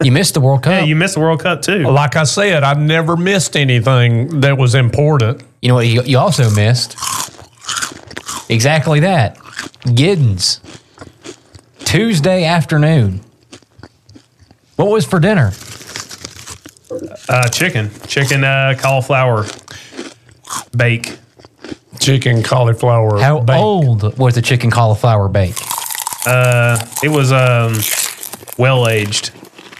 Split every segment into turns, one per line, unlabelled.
You missed the World Cup.
Yeah, you missed the World Cup too.
Like I said, I never missed anything that was important.
You know what you also missed? Exactly that. Giddens. Tuesday afternoon. What was for dinner?
Chicken, cauliflower bake.
Chicken cauliflower.
How
bake.
old was the chicken cauliflower bake?
It was well aged.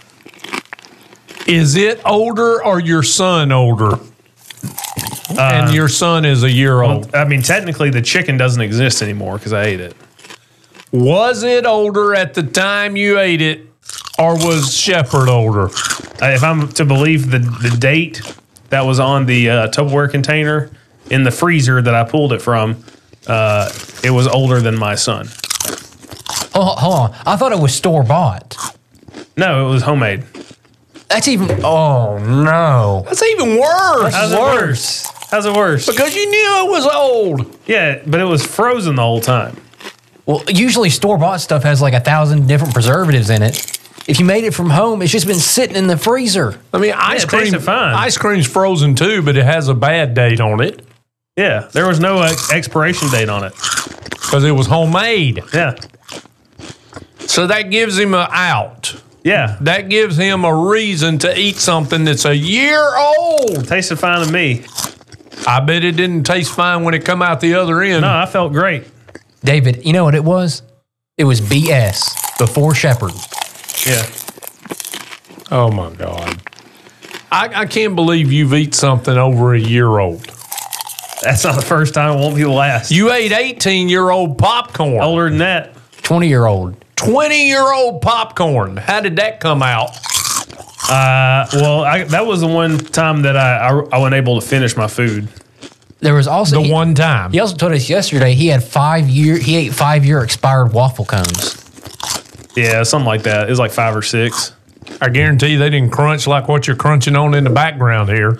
Is it older or your son older? And your son is a year old.
I mean, technically, the chicken doesn't exist anymore because I ate it.
Was it older at the time you ate it, or was Shepherd older?
If I'm to believe the date that was on the Tupperware container in the freezer that I pulled it from, it was older than my son.
Oh, hold on. I thought it was store-bought.
No, it was homemade.
That's even... Oh, no.
That's even worse.
How's it worse? How's it worse?
Because you knew it was old.
Yeah, but it was frozen the whole time.
Well, usually store-bought stuff has like 1,000 different preservatives in it. If you made it from home, it's just been sitting in the freezer.
I mean, ice
it
cream.
tasted fine.
Ice cream's frozen too, but it has a bad date on it
Yeah, there was no expiration date on it.
because it was homemade.
Yeah,
So that gives him an out.
yeah.
That gives him a reason to eat something that's a year old.
Tasted fine to me.
I bet it didn't taste fine when it come out the other end.
No, I felt great.
David, you know what it was? It was BS before Shepherd.
Yeah.
Oh my God. I can't believe you've eaten something over a year old.
That's not the first time. It won't be the last.
You ate 18-year-old popcorn.
Older than that.
20-year-old.
20-year-old popcorn. How did that come out?
Well, that was the one time that I wasn't able to finish my food.
There was also...
The one time.
He also told us yesterday he ate 5-year expired waffle cones.
Yeah, something like that. It was like 5 or 6.
I guarantee they didn't crunch like what you're crunching on in the background here.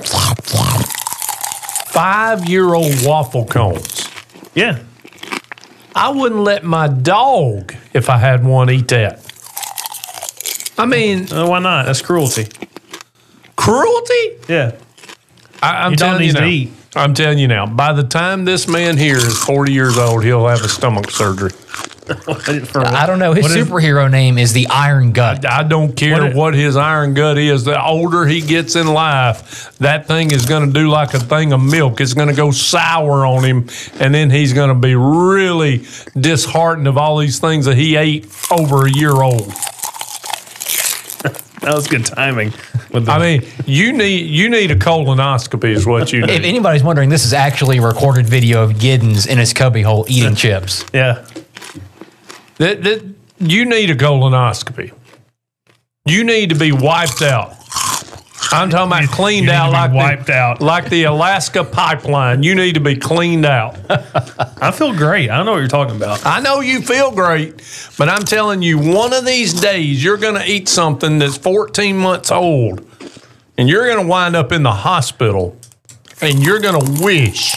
5-year-old waffle cones.
Yeah.
I wouldn't let my dog, if I had one, eat that. I mean,
Why not? That's cruelty.
cruelty?
Yeah.
I'm
You don't
telling you
need to
now.
eat.
I'm telling you now. By the time this man here is 40 years old, he'll have a stomach surgery.
I don't know. His superhero name is the Iron Gut.
I don't care what his iron gut is. The older he gets in life, that thing is going to do like a thing of milk. It's going to go sour on him, and then he's going to be really disheartened of all these things that he ate over a year old.
That was good timing.
I mean, you need a colonoscopy is what you
If
need.
anybody's wondering, this is actually a recorded video of Giddens in his cubbyhole eating chips.
Yeah.
You need a colonoscopy. You need to be wiped out. I'm talking about cleaned
You need
out
to be
like
wiped out.
like the Alaska pipeline. You need to be cleaned out.
I feel great. I don't know what you're talking about.
I know you feel great, but I'm telling you, one of these days you're going to eat something that's 14 months old, and you're going to wind up in the hospital, and you're going to wish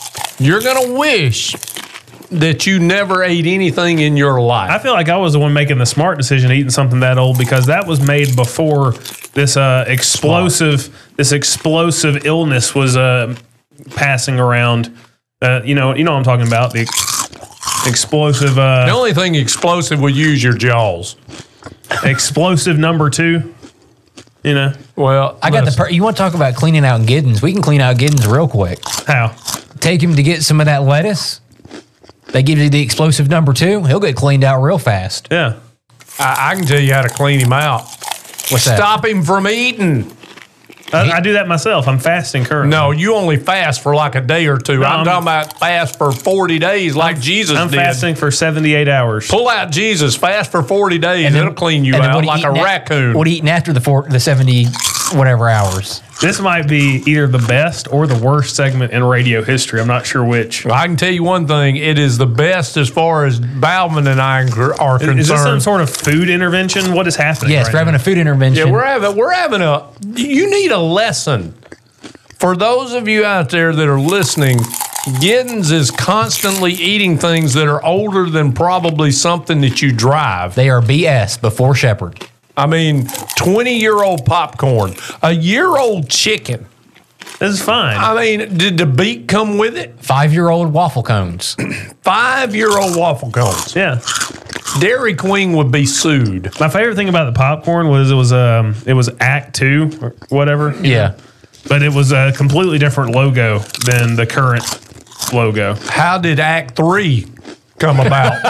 that you never ate anything in your life.
I feel like I was the one making the smart decision eating something that old because that was made before this explosive illness was passing around. You know what I'm talking about, the explosive.
The only thing explosive will use your jaws.
Explosive number 2. You know
Well,
I got you want to talk about cleaning out Giddens? We can clean out Giddens real quick.
how?
Take him to get some of that lettuce. They give you the explosive number 2. He'll get cleaned out real fast.
Yeah.
I can tell you how to clean him out.
What's that?
Stop him from eating.
I do that myself. I'm fasting currently.
No, you only fast for like a day or two.
No,
I'm talking about fast for 40 days like Jesus
I'm
did.
fasting for 78 hours.
Pull out Jesus, fast for 40 days,
And then-
it'll clean you
and then
out
what
like a raccoon.
What are you eating after the 70 whatever hours?
This might be either the best or the worst segment in radio history. I'm not sure which.
I can tell you one thing, it is the best as far as Bauman and I are concerned.
Is this some sort of food intervention? What is happening?
Yes,
right
we're having
now?
a food intervention.
Yeah, we're having you need a lesson. For those of you out there that are listening, Giddens is constantly eating things that are older than probably something that you drive.
They are BS before Shepherd.
I mean, 20-year-old popcorn, a year-old chicken.
This is fine.
I mean, did the beak come with it?
5-year-old waffle cones.
5-year-old waffle cones.
Yeah.
Dairy Queen would be sued.
My favorite thing about the popcorn was it was Act 2 or whatever.
Yeah.
But it was a completely different logo than the current logo.
How did Act 3 come about?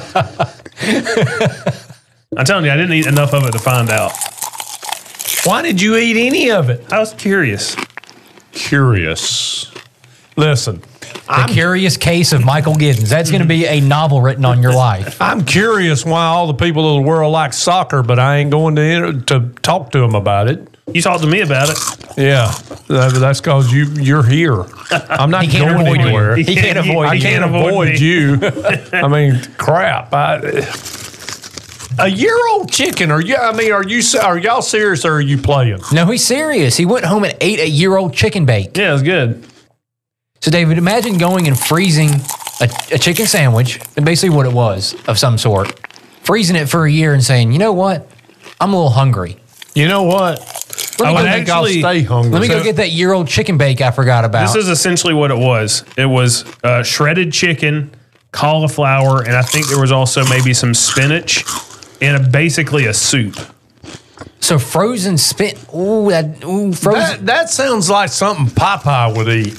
I'm telling you, I didn't eat enough of it to find out.
Why did you eat any of it?
I was curious.
Curious. Listen,
The Curious Case of Michael Giddens. That's going to be a novel written on your life.
I'm curious why all the people of the world like soccer, but I ain't going to talk to them about it.
You talked to me about it.
Yeah, that's because you're here. I'm not
He can't
going
avoid you.
anywhere.
He can't avoid
I
you.
can't avoid you. I mean, crap. A year-old chicken? Are y'all serious or are you playing?
No, he's serious. He went home and ate a year-old chicken bake.
Yeah, it was good.
So, David, imagine going and freezing a chicken sandwich, and basically what it was of some sort, freezing it for a year and saying, you know what? I'm a little hungry.
You know what?
Let me
I
go
think I'll stay hungry.
Let me go get that year-old chicken bake I forgot about.
This is essentially what it was. It was shredded chicken, cauliflower, and I think there was also maybe some spinach and basically a soup.
So frozen frozen.
That sounds like something Popeye would eat.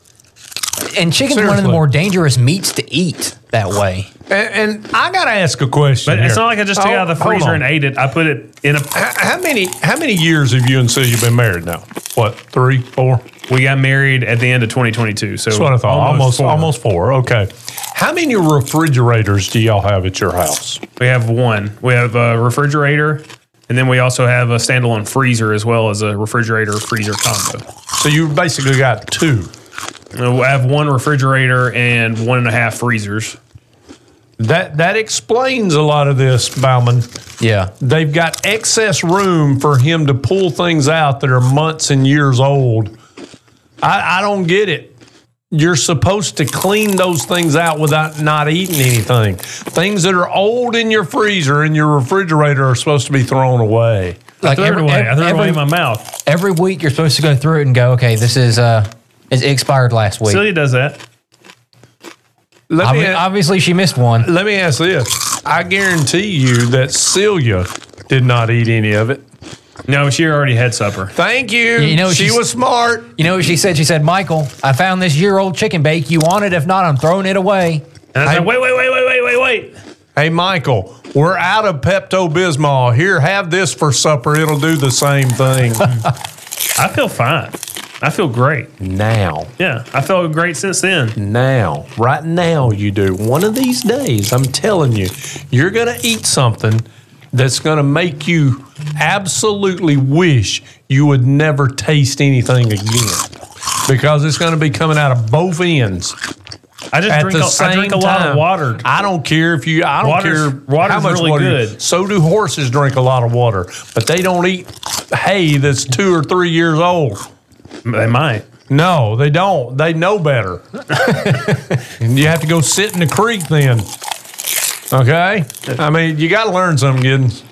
And chicken's one of the
Seriously.
more dangerous meats to eat that way.
And I got to ask a question.
But it's
here.
not like I just took it out of the
Hold
freezer
on.
and ate it. I put it in a.
How many years have you and Celia been married now? What, 3, 4?
We got married at the end of 2022. So
That's what I thought. Almost 4. Okay. How many refrigerators do y'all have at your house?
We have one. We have a refrigerator, and then we also have a standalone freezer as well as a refrigerator freezer combo.
So you basically got 2.
I have one refrigerator and 1.5 freezers.
That explains a lot of this, Bauman.
Yeah.
They've got excess room for him to pull things out that are months and years old. I don't get it. You're supposed to clean those things out without not eating anything. Things that are old in your freezer and your refrigerator are supposed to be thrown away.
I threw it away. I threw it away in my mouth.
Every week you're supposed to go through it and go, okay, this is it expired last week.
Celia does that.
Obviously, she missed one.
Let me ask this. I guarantee you that Celia did not eat any of it.
No, she already had supper.
Thank you.
You know,
she
she's-
was smart.
You know what she said? She said, Michael, I found this year-old chicken bake. You want it? If not, I'm throwing it away.
And I said, wait.
Hey, Michael, we're out of Pepto-Bismol. Here, have this for supper. It'll do the same thing.
I feel fine. I feel great.
Now.
Yeah, I felt great since then.
Now. Right now you do. One of these days, I'm telling you, you're going to eat something that's going to make you absolutely wish you would never taste anything again. Because it's going to be coming out of both ends.
I drink a lot of water.
I don't care if you. I don't care
water's
how much
really
water.
good.
So do horses drink a lot of water, but they don't eat hay that's 2 or 3 years old.
They might.
No, they don't. They know better. And you have to go sit in the creek then. Okay? I mean, you got to learn something, Giddens.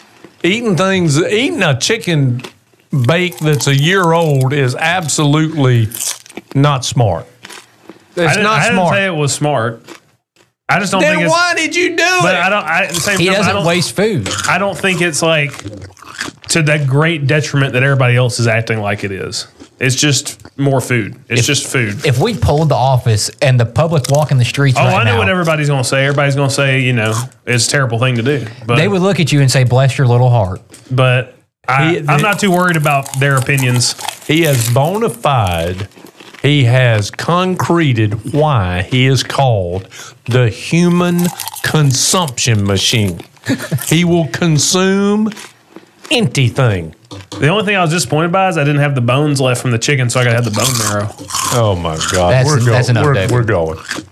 Eating a chicken bake that's a year old is absolutely not smart. It's not
I didn't
smart.
say it was smart. I just don't think
Then
it's.
why did you do
But
it?
I don't. At the same
He
time,
doesn't waste food.
I don't think it's like to the great detriment that everybody else is acting like it is. It's just more food. It's just food.
If we polled the office and the public walking the streets
Oh,
right
I know
now,
what everybody's going to say. Everybody's going to say, it's a terrible thing to do. But
they would look at you and say, bless your little heart.
But I'm not too worried about their opinions.
He has bona fide. He has concreted why he is called the human consumption machine. He will consume anything.
The only thing I was disappointed by is I didn't have the bones left from the chicken, so I got to have the bone marrow.
Oh my God!
That's enough, David.
We're going.